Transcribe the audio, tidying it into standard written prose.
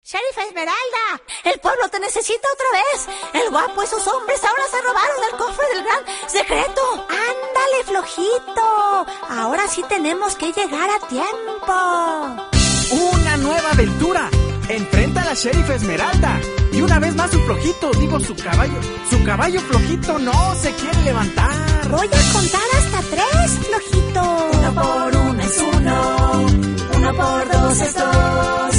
Sheriff Esmeralda, el pueblo te necesita otra vez. El guapo y sus hombres ahora se robaron el cofre del gran secreto. Ándale, flojito. Ahora sí tenemos que llegar a tiempo. ¡Una nueva aventura! Enfrenta a la Sheriff Esmeralda. Y una vez más su flojito, su caballo flojito no se quiere levantar. Voy a contar hasta 3, flojito. 1 por 1 es 1, 1 por 2 es 2.